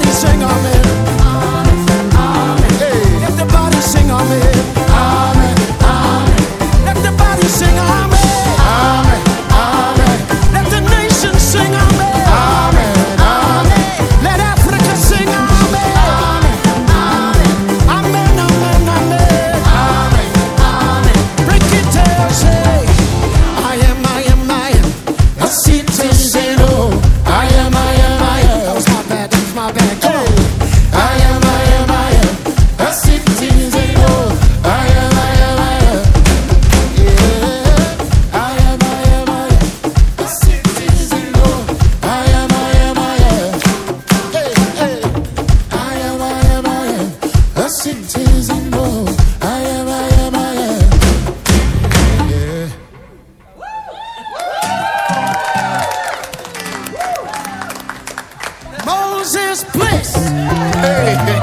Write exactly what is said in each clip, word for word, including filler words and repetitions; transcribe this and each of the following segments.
sing amen. Hey, let the body sing amen. Amen, amen. Let the body sing amen. Amen, amen. Let the nation sing amen. Amen, amen. Let Africa sing amen. Amen, amen, amen, amen. Amen, amen. Break it down, say, I am, I am, I am a citizen. Oh, I am, I am, I am. That was my bad, that was my bad. Come on. I am, I am, I am a citizen. Oh, I am, I am, I am. Yeah, I am, I am, I am a citizen. Oh, I am, I am, I am. Hey, hey. I am, I am, I am a citizen. Oh, I am, I am, I am. Yeah. Moses Bliss. Hey, hey,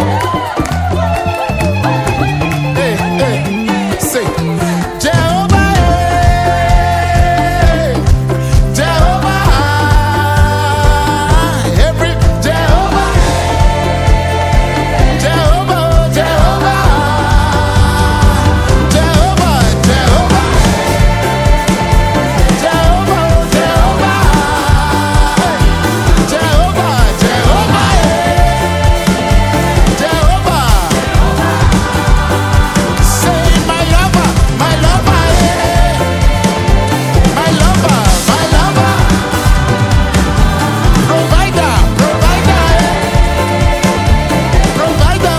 hey, hey. Say, Jehovah, hey, Jehovah, every Jehovah, Jehovah, Jehovah, Jehovah, Jehovah, Jehovah, Jehovah, Jehovah, Jehovah, Jehovah. Say, my lover, my lover, eh. My lover, my lover. Provider, provider, eh. Provider.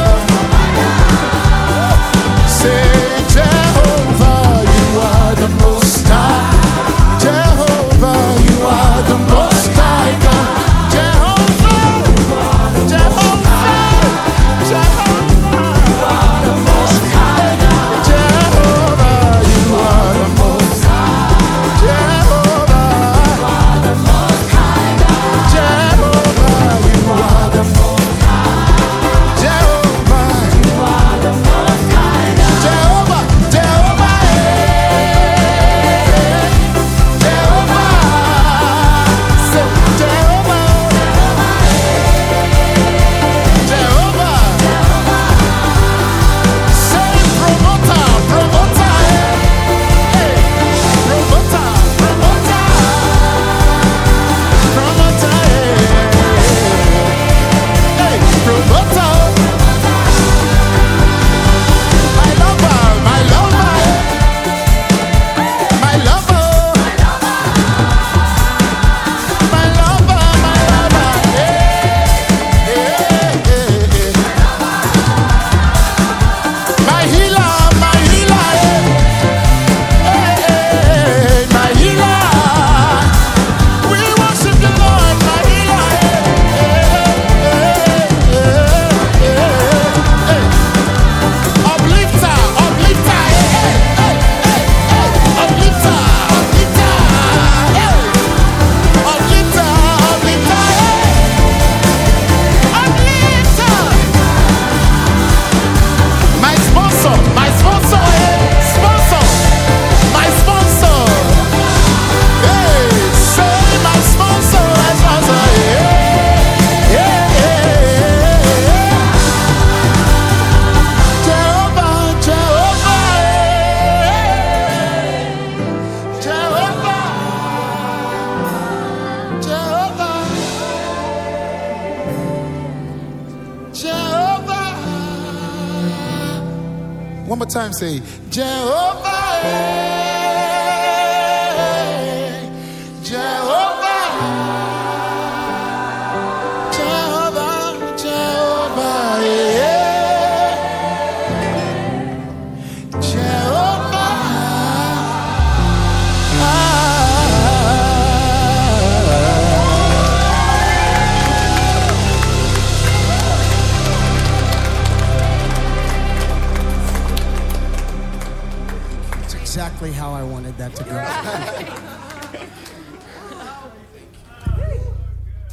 Say, Jehovah, you are the most high. Jehovah, you are the most high God. Jehovah, Jehovah, Jehovah, you are the most high God. Jehovah, you are the most high. Jehovah, you are the most high God. Jehovah, you are the most high. Jehovah, you are the most high God. Jehovah, Jehovah, eh. Jehovah, say Jehovah, Jehovah, say promoter, promoter, eh. Hey, promoter, promoter, promoter, eh. Hey, promoter, my lover, my lover, eh. My lover, my lover, my lover, eh, eh, eh, eh. My healer, my healer, eh, eh, eh, my healer. We worship the Lord, my healer, eh, eh, eh, eh, eh, eh. Uplifter, uplifter, eh, eh, eh, eh, eh. Uplifter, uplifter, eh. Uplifter, uplifter, eh. Uplifter. My sponsor, my sponsor, eh. Sponsor, my sponsor. Hey, say my sponsor, my sponsor, yeah, yeah, yeah. Jehovah, Jehovah, eh. Jehovah, Jehovah, Jehovah. One more time, say Jehovah, eh. Jehovah, Jehovah, Jehovah, eh. Jehovah, It's exactly how I wanted that to go.